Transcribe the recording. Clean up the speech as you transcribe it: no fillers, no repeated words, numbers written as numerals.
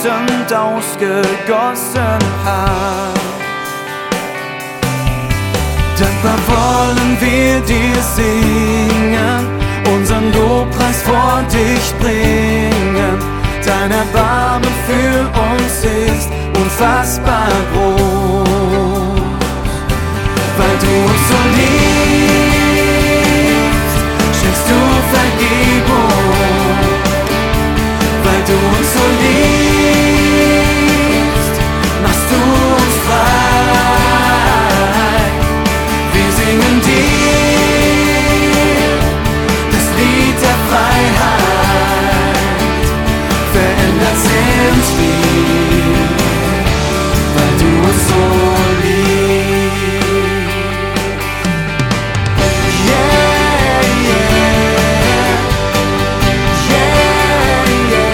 fließend ausgegossen hat. Dankbar wollen wir dir singen, unseren Lobpreis vor dich bringen. Dein Erbarmen für uns ist unfassbar groß. Weil du uns so liebst, schenkst du Vergebung. Weil du uns so liebst, machst du uns frei. Wir singen dir das Lied der Freiheit, verändert sind wir, weil du uns so